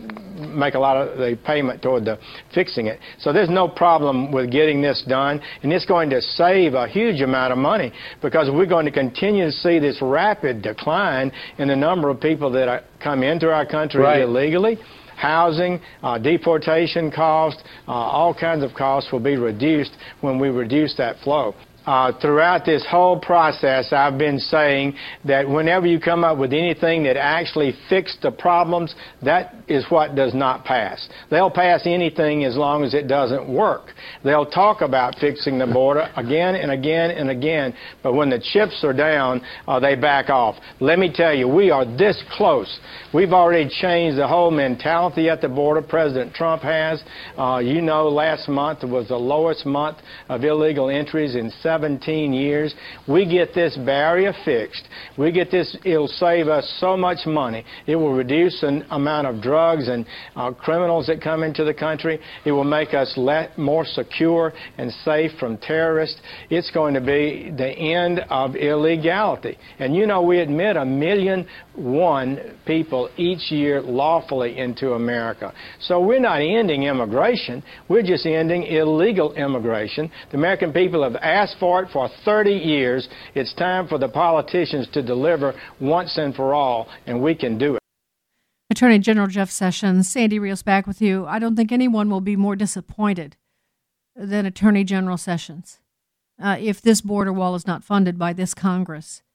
S31: make a lot of the payment toward the fixing it. So there's no problem with getting this done, and it's going to save a huge amount of money because we're going to continue to see this rapid decline in the number of people that are, come into our country right. illegally. Housing, uh, deportation costs, uh, all kinds of costs will be reduced when we reduce that flow. Uh, throughout this whole process, I've been saying that whenever you come up with anything that actually fixed the problems, that is what does not pass. They'll pass anything as long as it doesn't work. They'll talk about fixing the border again and again and again, but when the chips are down, uh, they back off. Let me tell you, we are this close. We've already changed the whole mentality at the border. President Trump has. Uh, you know, last month was the lowest month of illegal entries in seventeen years. We get this barrier fixed. We get this, it'll save us so much money. It will reduce the amount of drugs and uh, criminals that come into the country. It will make us let, more secure and safe from terrorists. It's going to be the end of illegality. And you know, we admit a million one people each year lawfully into America. So we're not ending immigration. We're just ending illegal immigration. The American people have asked for it for thirty years. It's time for the politicians to deliver once and for all, and we can do it.
S2: Attorney General Jeff Sessions, Sandy Rios back with you. I don't think anyone will be more disappointed than Attorney General Sessions uh, if this border wall is not funded by this Congress.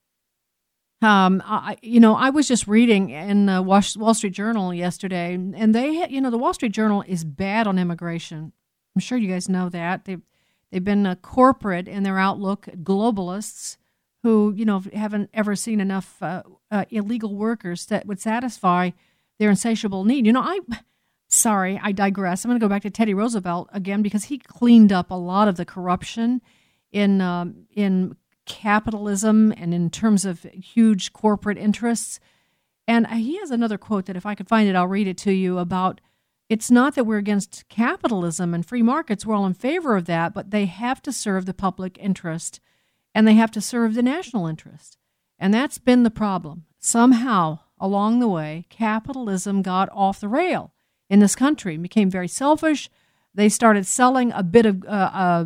S2: Um, I, you know, I was just reading in the Wall Street Journal yesterday, and they, you know, the Wall Street Journal is bad on immigration. I'm sure you guys know that. They've, they've been uh, corporate in their outlook, globalists who, you know, haven't ever seen enough uh, uh, illegal workers that would satisfy their insatiable need. You know, I, sorry, I digress. I'm going to go back to Teddy Roosevelt again because he cleaned up a lot of the corruption in um, in capitalism and in terms of huge corporate interests. And he has another quote that if I could find it, I'll read it to you about, it's not that we're against capitalism and free markets, we're all in favor of that, but they have to serve the public interest and they have to serve the national interest. And that's been the problem. Somehow, along the way, capitalism got off the rail in this country, became very selfish. They started selling a bit of uh, uh,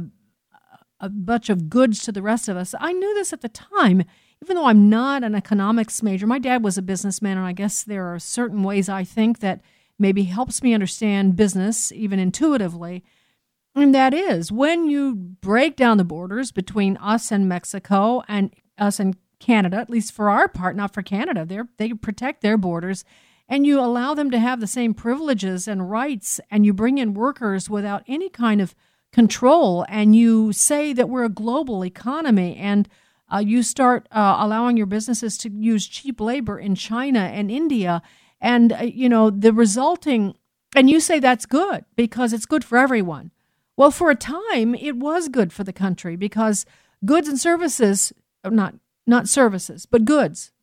S2: a bunch of goods to the rest of us. I knew this at the time, even though I'm not an economics major. My dad was a businessman, and I guess there are certain ways I think that maybe helps me understand business, even intuitively. And that is, when you break down the borders between us and Mexico and us and Canada, at least for our part, not for Canada, They're, they protect their borders, and you allow them to have the same privileges and rights, and you bring in workers without any kind of control, and you say that we're a global economy, and uh, you start uh, allowing your businesses to use cheap labor in China and India, and, uh, you know, the resulting, and you say that's good because it's good for everyone. Well, for a time, it was good for the country because goods and services, not not services, but goods,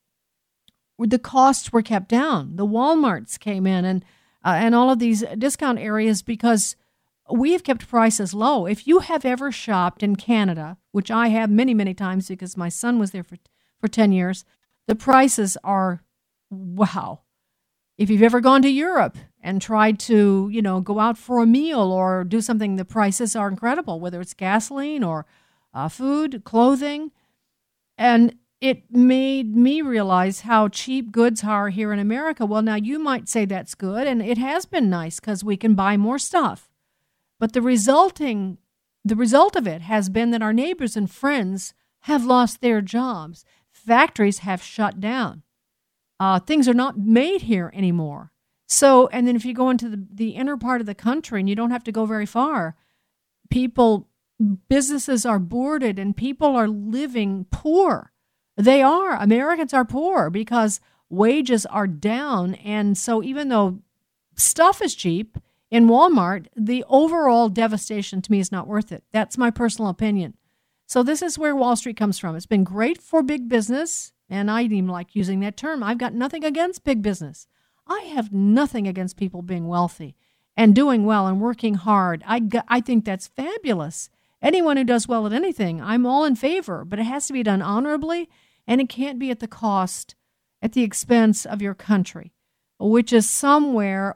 S2: the costs were kept down. The Walmarts came in and uh, and all of these discount areas because we have kept prices low. If you have ever shopped in Canada, which I have many, many times because my son was there for, for ten years, the prices are, wow. If you've ever gone to Europe and tried to, you know, go out for a meal or do something, the prices are incredible, whether it's gasoline or uh, food, clothing. And it made me realize how cheap goods are here in America. Well, now you might say that's good, and it has been nice because we can buy more stuff. But the resulting, the result of it has been that our neighbors and friends have lost their jobs. Factories have shut down. Uh, things are not made here anymore. So, and then if you go into the, the inner part of the country and you don't have to go very far, people, businesses are boarded and people are living poor. They are. Americans are poor because wages are down. And so even though stuff is cheap, in Walmart, the overall devastation to me is not worth it. That's my personal opinion. So this is where Wall Street comes from. It's been great for big business, and I even like using that term. I've got nothing against big business. I have nothing against people being wealthy and doing well and working hard. I, I think that's fabulous. Anyone who does well at anything, I'm all in favor, but it has to be done honorably, and it can't be at the cost, at the expense of your country, which is somewhere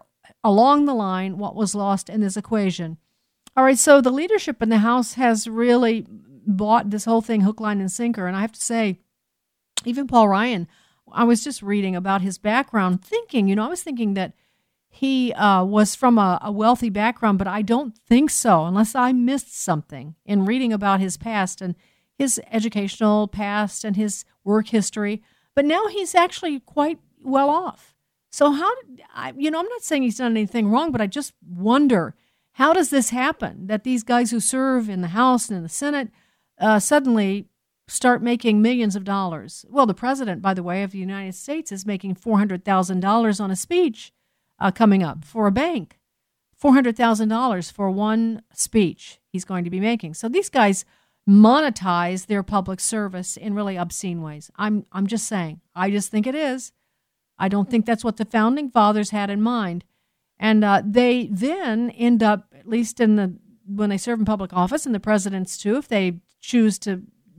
S2: along the line what was lost in this equation. All right, so the leadership in the House has really bought this whole thing hook, line, and sinker. And I have to say, even Paul Ryan, I was just reading about his background, thinking, you know, I was thinking that he uh, was from a, a wealthy background, but I don't think so, unless I missed something in reading about his past and his educational past and his work history. But now he's actually quite well off. So how did I, you know, I'm not saying he's done anything wrong, but I just wonder, how does this happen that these guys who serve in the House and in the Senate uh, suddenly start making millions of dollars? Well, the president, by the way, of the United States is making four hundred thousand dollars on a speech uh, coming up for a bank. four hundred thousand dollars for one speech he's going to be making. So these guys monetize their public service in really obscene ways. I'm I'm just saying. I just think it is. I don't think that's what the founding fathers had in mind. And uh, they then end up, at least in the when they serve in public office, and the presidents too, if they choose to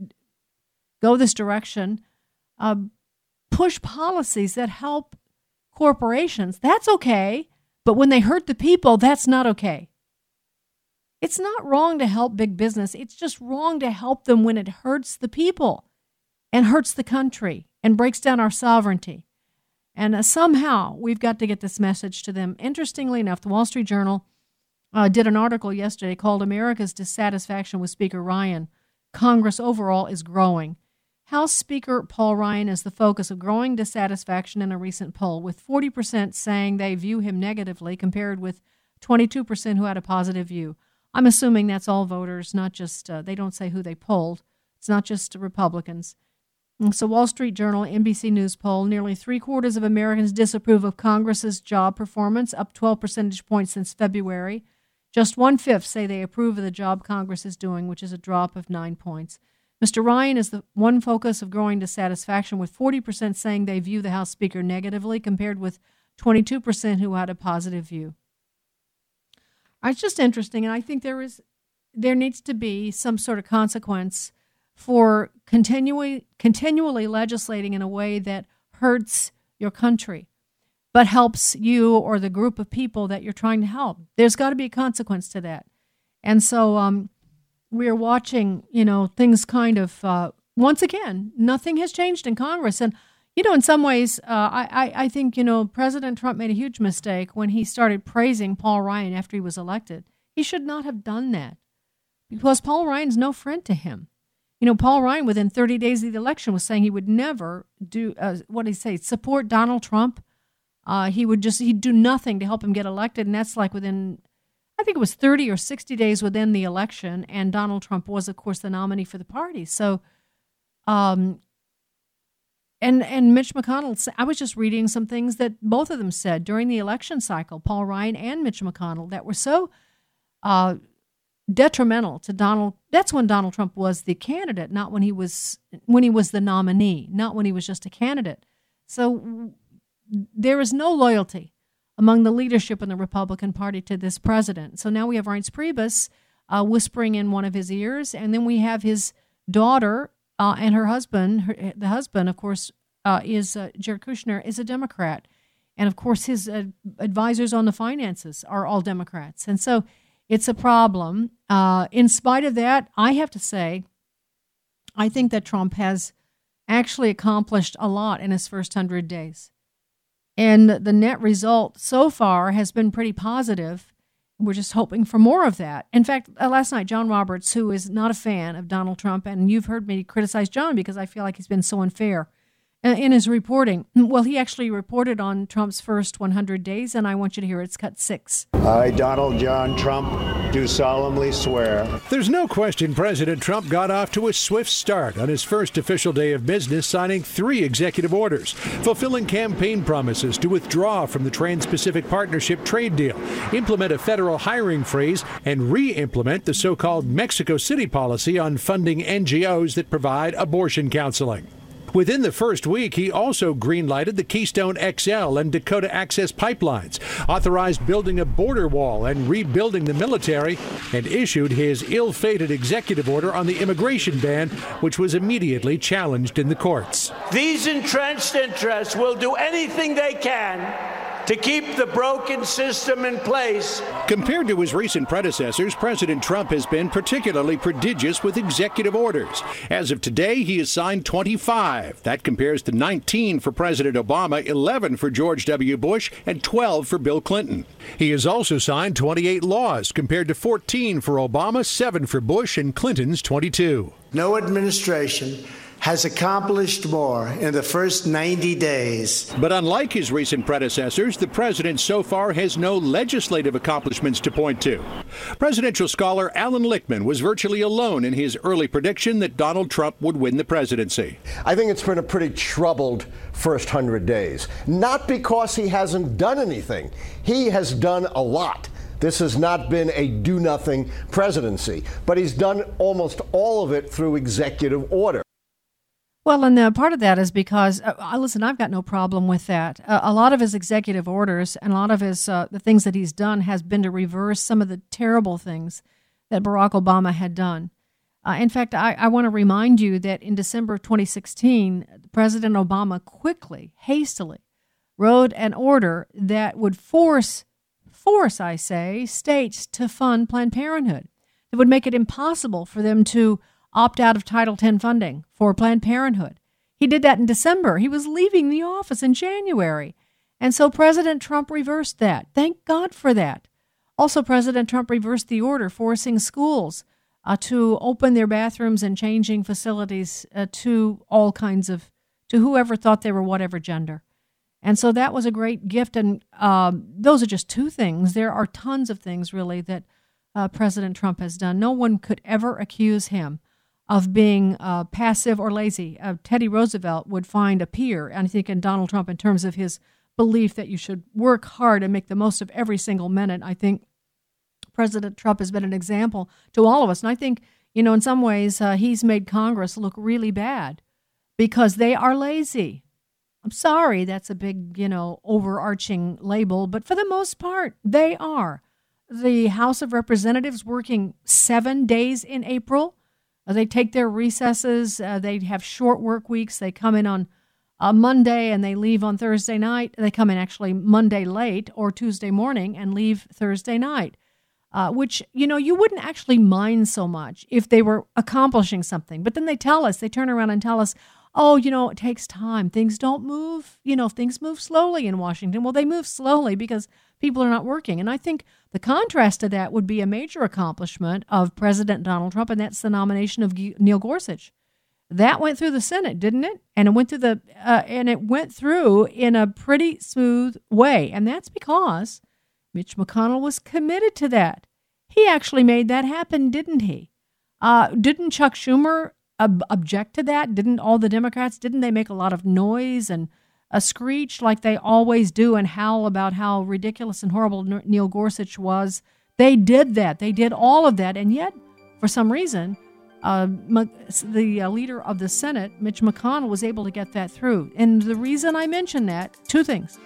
S2: go this direction, uh, push policies that help corporations. That's okay, but when they hurt the people, that's not okay. It's not wrong to help big business. It's just wrong to help them when it hurts the people and hurts the country and breaks down our sovereignty. And uh, somehow we've got to get this message to them. Interestingly enough, the Wall Street Journal uh, did an article yesterday called America's Dissatisfaction with Speaker Ryan. Congress overall is growing. House Speaker Paul Ryan is the focus of growing dissatisfaction in a recent poll, with forty percent saying they view him negatively compared with twenty-two percent who had a positive view. I'm assuming that's all voters, not just, uh, they don't say who they polled. It's not just Republicans. And so Wall Street Journal, N B C News poll, nearly three-quarters of Americans disapprove of Congress's job performance, up twelve percentage points since February. Just one-fifth say they approve of the job Congress is doing, which is a drop of nine points. Mister Ryan is the one focus of growing dissatisfaction, with forty percent saying they view the House Speaker negatively, compared with twenty-two percent who had a positive view. It's just interesting, and I think there is, there needs to be some sort of consequence for continually, continually legislating in a way that hurts your country, but helps you or the group of people that you're trying to help. There's got to be a consequence to that. And so um, we're watching, you know, things kind of, uh, once again, nothing has changed in Congress. And, you know, in some ways, uh, I, I, I think, you know, President Trump made a huge mistake when he started praising Paul Ryan after he was elected. He should not have done that, because Paul Ryan's no friend to him. You know, Paul Ryan, within thirty days of the election, was saying he would never do, uh, what did he say, support Donald Trump. Uh, he would just, he'd do nothing to help him get elected. And that's like within, I think it was thirty or sixty days within the election. And Donald Trump was, of course, the nominee for the party. So, um, and, and Mitch McConnell, I was just reading some things that both of them said during the election cycle, Paul Ryan and Mitch McConnell, that were so, uh, detrimental to Donald. That's when Donald Trump was the candidate, not when he was when he was the nominee, not when he was just a candidate. So there is no loyalty among the leadership in the Republican Party to this president. So now we have Reince Priebus uh, whispering in one of his ears, and then we have his daughter uh, and her husband. Her, the husband, of course, uh, is uh, Jared Kushner, is a Democrat, and of course his uh, advisors on the finances are all Democrats, and so it's a problem. Uh, in spite of that, I have to say, I think that Trump has actually accomplished a lot in his first hundred days. And the net result so far has been pretty positive. We're just hoping for more of that. In fact, uh, last night, John Roberts, who is not a fan of Donald Trump, and you've heard me criticize John because I feel like he's been so unfair in his reporting. Well, he actually reported on Trump's first one hundred days, and I want you to hear it. It's cut six.
S1: I, Donald John Trump, do solemnly swear.
S5: There's no question President Trump got off to a swift start on his first official day of business, signing three executive orders, fulfilling campaign promises to withdraw from the Trans-Pacific Partnership trade deal, implement a federal hiring freeze, and re-implement the so-called Mexico City policy on funding N G Os that provide abortion counseling. Within the first week, he also greenlighted the Keystone X L and Dakota Access pipelines, authorized building a border wall and rebuilding the military, and issued his ill-fated executive order on the immigration ban, which was immediately challenged in the courts.
S6: These entrenched interests will do anything they can to keep the broken system in place.
S5: Compared to his recent predecessors, President Trump has been particularly prodigious with executive orders. As of today, he has signed twenty-five. That compares to nineteen for President Obama, eleven for George W. Bush, and twelve for Bill Clinton. He has also signed twenty-eight laws, compared to fourteen for Obama, seven for Bush, and Clinton's twenty-two.
S7: No administration has accomplished more in the first ninety days.
S5: But unlike his recent predecessors, the president so far has no legislative accomplishments to point to. Presidential scholar Alan Lichtman was virtually alone in his early prediction that Donald Trump would win the presidency.
S8: I think it's been a pretty troubled first hundred days. Not because he hasn't done anything. He has done a lot. This has not been a do-nothing presidency, but he's done almost all of it through executive order.
S2: Well, and uh, part of that is because, uh, listen, I've got no problem with that. Uh, a lot of his executive orders and a lot of his uh, the things that he's done has been to reverse some of the terrible things that Barack Obama had done. Uh, in fact, I, I want to remind you that in December of twenty sixteen, President Obama quickly, hastily, wrote an order that would force, force, I say, states to fund Planned Parenthood. It would make it impossible for them to opt out of Title ten funding for Planned Parenthood. He did that in December. He was leaving the office in January. And so President Trump reversed that. Thank God for that. Also, President Trump reversed the order forcing schools uh, to open their bathrooms and changing facilities uh, to all kinds of, to whoever thought they were whatever gender. And so that was a great gift. And um, those are just two things. There are tons of things, really, that uh, President Trump has done. No one could ever accuse him of being uh, passive or lazy. Uh, Teddy Roosevelt would find a peer, and I think in Donald Trump, in terms of his belief that you should work hard and make the most of every single minute. I think President Trump has been an example to all of us. And I think, you know, in some ways, uh, he's made Congress look really bad because they are lazy. I'm sorry, that's a big, you know, overarching label, but for the most part, they are. The House of Representatives working seven days in April. They take their recesses. Uh, they have short work weeks. They come in on a Monday and they leave on Thursday night. They come in actually Monday late or Tuesday morning and leave Thursday night, uh, which, you know, you wouldn't actually mind so much if they were accomplishing something. But then they tell us, they turn around and tell us, oh, you know, it takes time. Things don't move. You know, things move slowly in Washington. Well, they move slowly because people are not working. And I think the contrast to that would be a major accomplishment of President Donald Trump, and that's the nomination of Neil Gorsuch. That went through the Senate, didn't it? And it went through the uh, and it went through in a pretty smooth way, and that's because Mitch McConnell was committed to that. He actually made that happen, didn't he? Uh, didn't Chuck Schumer ob- object to that? Didn't all the Democrats? Didn't they make a lot of noise and a screech like they always do and howl about how ridiculous and horrible Neil Gorsuch was? They did that. They did all of that. And yet, for some reason, uh, the uh, leader of the Senate, Mitch McConnell, was able to get that through. And the reason I mention that, two things.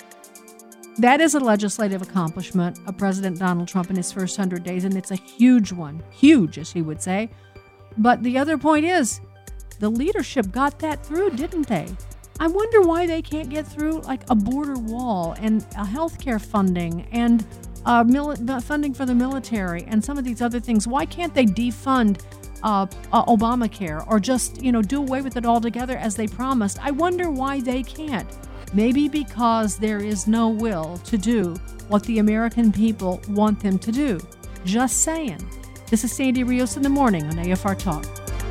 S2: That is a legislative accomplishment of President Donald Trump in his first hundred days, and it's a huge one. Huge, as he would say. But the other point is, the leadership got that through, didn't they? I wonder why they can't get through like a border wall and a healthcare funding and uh, mili- funding for the military and some of these other things. Why can't they defund uh, uh, Obamacare or just, you know, do away with it altogether as they promised? I wonder why they can't. Maybe because there is no will to do what the American people want them to do. Just saying. This is Sandy Rios in the morning on A F R Talk.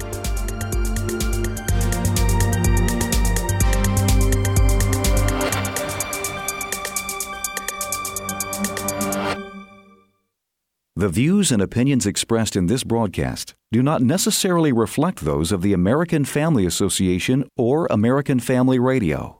S9: The views and opinions expressed in this broadcast do not necessarily reflect those of the American Family Association or American Family Radio.